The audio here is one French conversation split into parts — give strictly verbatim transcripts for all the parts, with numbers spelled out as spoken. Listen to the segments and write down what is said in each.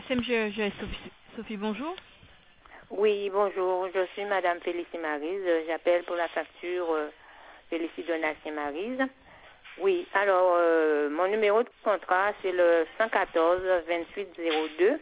S M G, je Sophie, Sophie, bonjour. Oui, bonjour, je suis Madame Félicie Maryse, j'appelle pour la facture euh, Félicie Donatien Maryse. Oui, alors, euh, mon numéro de contrat, c'est le cent quatorze vingt-huit zéro deux.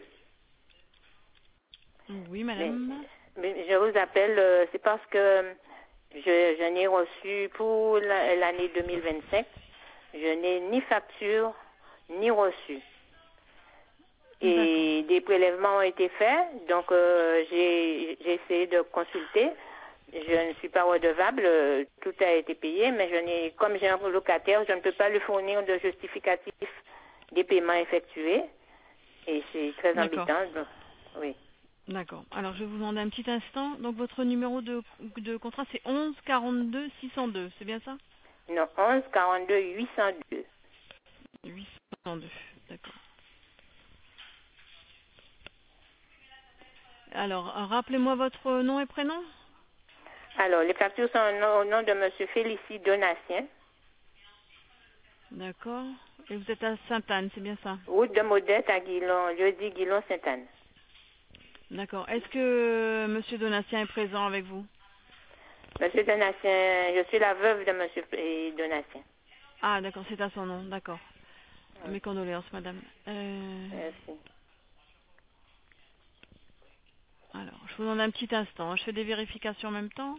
Oui, Mais, madame. mais je vous appelle, euh, c'est parce que je, je n'ai reçu pour la- l'année deux mille vingt-cinq, je n'ai ni facture, ni reçu. D'accord. Et des prélèvements ont été faits, donc euh, j'ai j'ai essayé de consulter. Je ne suis pas redevable, euh, tout a été payé, mais je n'ai, comme j'ai un locataire, je ne peux pas lui fournir de justificatif des paiements effectués. Et c'est très D'accord. embêtant. Donc, oui. D'accord. Alors, je vais vous demander un petit instant. Donc, votre numéro de, de contrat, c'est onze quarante-deux six cent deux. C'est bien ça? Non, onze quarante-deux huit cent deux. huit cent deux. D'accord. Alors, euh, rappelez-moi votre nom et prénom. Alors, les factures sont au nom, au nom de M. Félicie Donatien, D'accord. Et vous êtes à Sainte-Anne, c'est bien ça? route de Modeste à Guilon, jeudi Guilon-Sainte-Anne. D'accord. Est-ce que Monsieur Donatien est présent avec vous? Monsieur Donatien, je suis la veuve de Monsieur F- Donatien. Ah, d'accord, c'est à son nom. D'accord. Oui, Mes condoléances, madame. Euh, merci. alors, je vous demande un petit instant. Je fais des vérifications en même temps.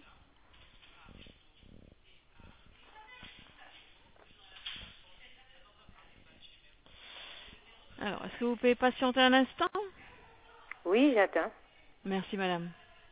Alors, est-ce que vous pouvez patienter un instant? Oui, j'attends. Merci, madame.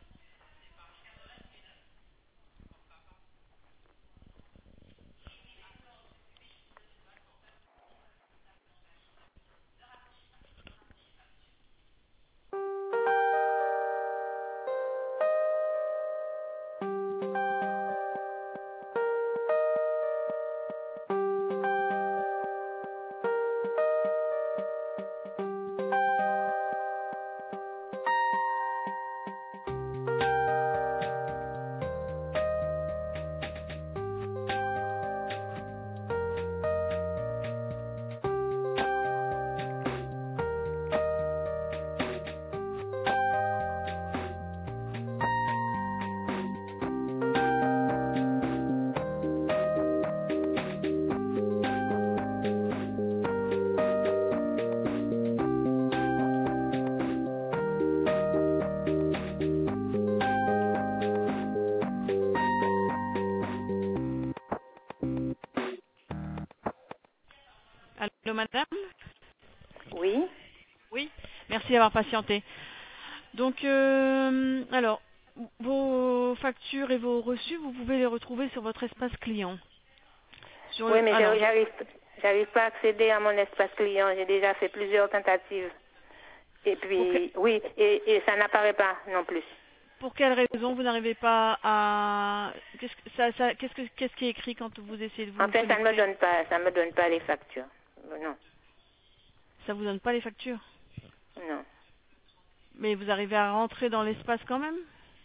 Allô, madame? Oui. Oui. Merci d'avoir patienté. Donc, euh, alors, vos factures et vos reçus, vous pouvez les retrouver sur votre espace client. Sur Oui, le, mais alors, je- j'arrive, j'arrive pas à accéder à mon espace client. J'ai déjà fait plusieurs tentatives. Et pour, que- puis, oui, et, et ça n'apparaît pas non plus. pour quelle raison vous n'arrivez pas à... Qu'est-ce que ça, ça- qu'est-ce que, qu'est-ce qui est écrit quand vous essayez de En vous fait, ça ne me connecter? donne pas, ça me donne pas les factures. Non, Ça vous donne pas les factures? non. Mais vous arrivez à rentrer dans l'espace quand même?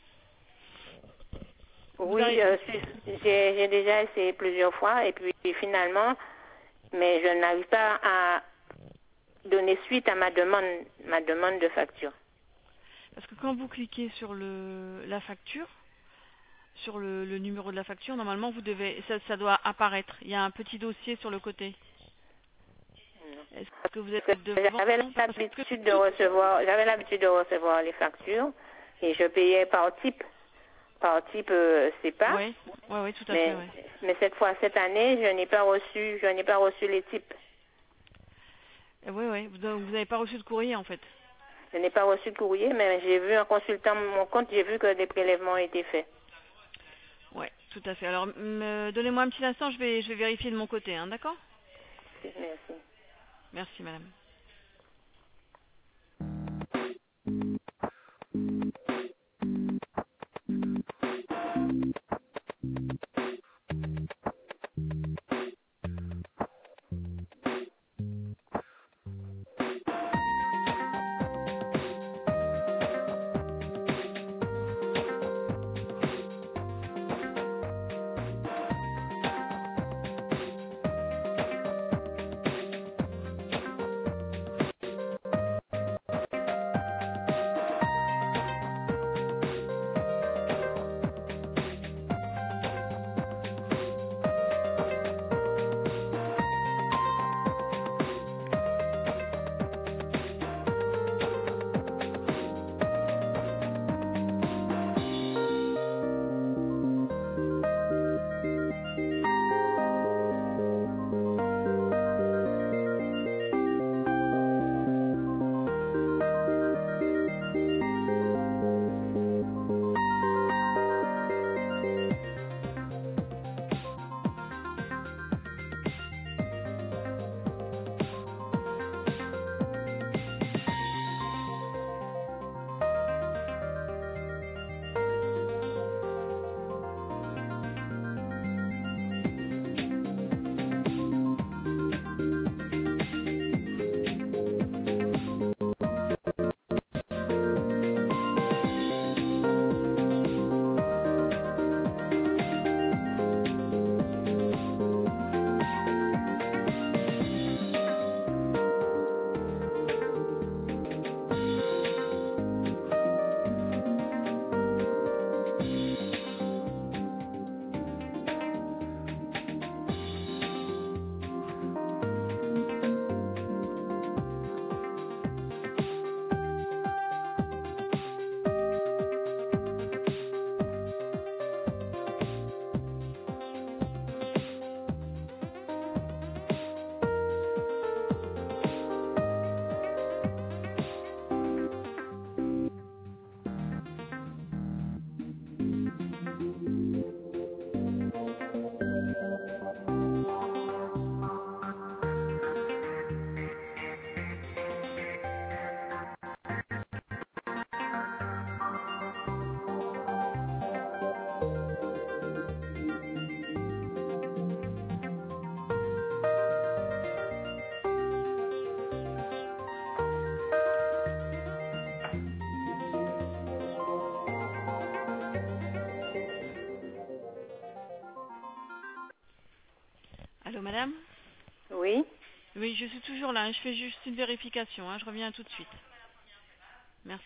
Vous Oui, arrivez... je suis- j'ai, j'ai déjà essayé plusieurs fois et puis finalement, mais je n'arrive pas à donner suite à ma demande, ma demande de facture. Parce que quand vous cliquez sur le, la facture, sur le, le numéro de la facture, normalement vous devez, ça, ça doit apparaître. Il y a un petit dossier sur le côté. Est-ce que vous êtes Parce que devant? j'avais Parce que l'habitude de tout... recevoir, j'avais l'habitude de recevoir les factures et je payais par type, par type euh, C E P A. Oui, oui, oui, tout à fait, Mais, oui. mais cette fois, cette année, je n'ai pas reçu, je n'ai pas reçu les types. Oui, oui, vous vous n'avez pas reçu de courrier en fait. Je n'ai pas reçu de courrier, mais j'ai vu en consultant mon compte, j'ai vu que des prélèvements ont été faits. Oui, tout à fait. Alors, me- donnez-moi un petit instant, je vais, je vais vérifier de mon côté, hein, d'accord? Merci. Merci, madame. Allô, madame? Oui. Oui, je suis toujours là. Je fais juste une vérification. Hein. Je reviens tout de suite. Merci.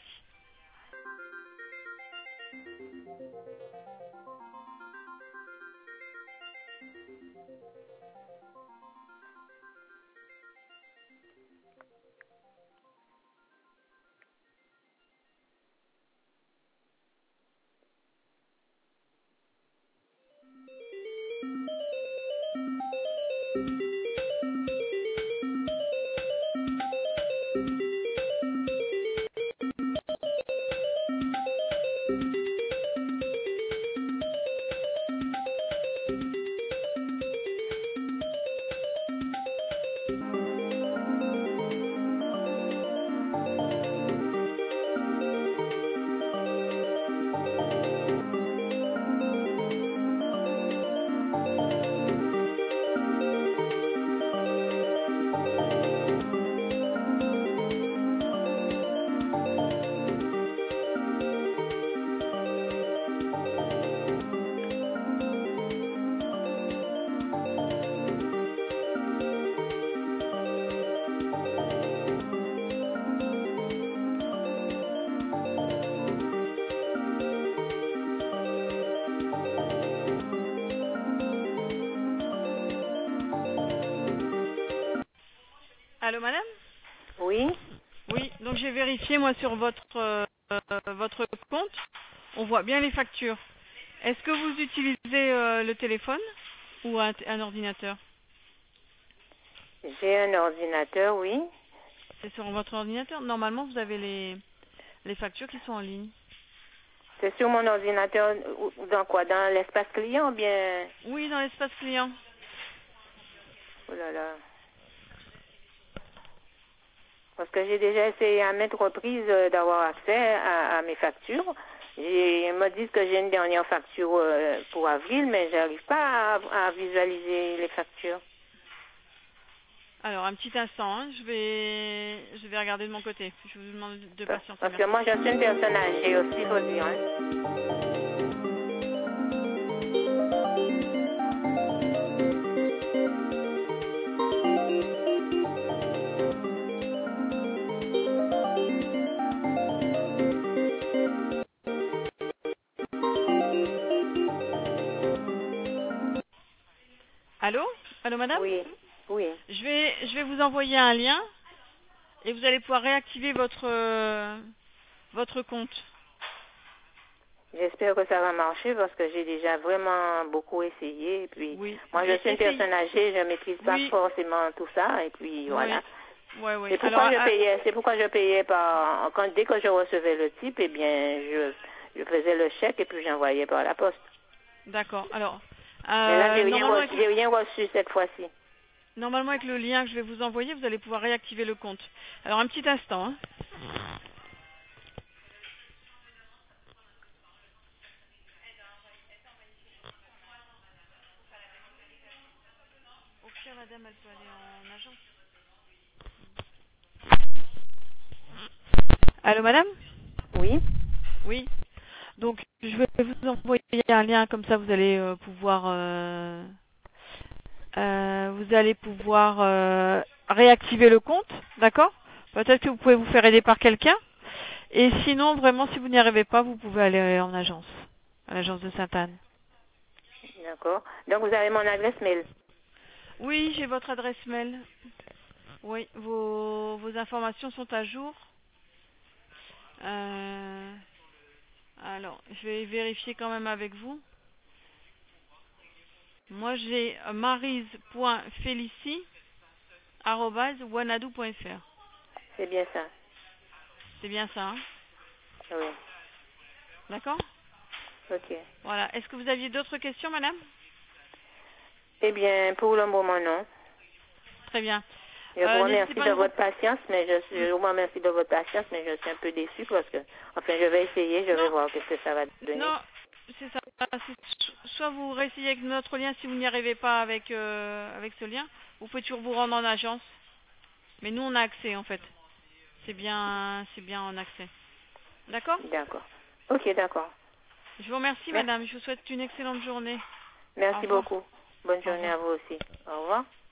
Allô, madame? Oui. Oui, donc j'ai vérifié, moi, sur votre, euh, votre compte. On voit bien les factures. Est-ce que vous utilisez euh, le téléphone ou un, un ordinateur? J'ai un ordinateur, oui. C'est sur votre ordinateur. Normalement, vous avez les, les factures qui sont en ligne. C'est sur mon ordinateur, dans quoi? Dans l'espace client ou bien... Oui, dans l'espace client. Oh là là. Parce que j'ai déjà essayé à maintes reprises euh, d'avoir accès à, à mes factures. Ils me disent que j'ai une dernière facture euh, pour avril, mais j'arrive pas à, à visualiser les factures. Alors, un petit instant, hein. je vais je vais regarder de mon côté. Je vous demande de patienter. Parce que Merci. moi, je suis une personne âgée aussi, faut dire. Hein. Allô? Allô, madame? Oui, oui. Je vais je vais vous envoyer un lien et vous allez pouvoir réactiver votre euh, votre compte. J'espère que ça va marcher parce que j'ai déjà vraiment beaucoup essayé. Et puis, Oui. moi, je suis une Essayez. personne âgée, je maîtrise pas Oui. forcément tout ça. Et puis, voilà. Oui. Ouais, oui. C'est pourquoi Alors, je à- payais, c'est pourquoi je payais par, quand, dès que je recevais le type, eh bien, je, je faisais le chèque et puis j'envoyais par la poste. d'accord. Alors, Mais là, euh, j'ai rien normalement reçu, avec j'ai rien reçu cette fois-ci. normalement avec le lien que je vais vous envoyer, vous allez pouvoir réactiver le compte. Alors, un petit instant. Hein. Au pire, madame, elle peut aller en agence. Allô, madame? Oui, Oui. Donc, je vais vous envoyer un lien, comme ça vous allez euh, pouvoir, euh, euh, vous allez pouvoir euh, réactiver le compte, d'accord? Peut-être que vous pouvez vous faire aider par quelqu'un. Et sinon, vraiment, si vous n'y arrivez pas, vous pouvez aller en agence, à l'agence de Sainte-Anne. d'accord. Donc, vous avez mon adresse mail. Oui, j'ai votre adresse mail. Oui, vos, vos informations sont à jour. Euh, alors, je vais vérifier quand même avec vous. Moi, j'ai maryse point félicie arobase wanadoo point fr. C'est bien ça. C'est bien ça, hein? Oui. D'accord? Ok. Voilà. Est-ce que vous aviez d'autres questions, madame? Eh bien, pour le moment, non. Très bien. Je vous Euh, n'hésitez remercie pas à de nous... votre patience, mais je, suis, je vous remercie de votre patience, mais je suis un peu déçue parce que, enfin, je vais essayer, je vais Non, voir qu'est-ce que ça va donner. non, c'est ça. C'est soit vous réessayez avec notre lien si vous n'y arrivez pas avec, euh, avec ce lien, vous pouvez toujours vous rendre en agence. Mais nous, on a accès, en fait. C'est bien, c'est bien en accès. D'accord? D'accord. Ok, d'accord. Je vous remercie, Merci. madame. Je vous souhaite une excellente journée. Au Merci revoir. beaucoup. Bonne Au journée revoir. à vous aussi. Au revoir.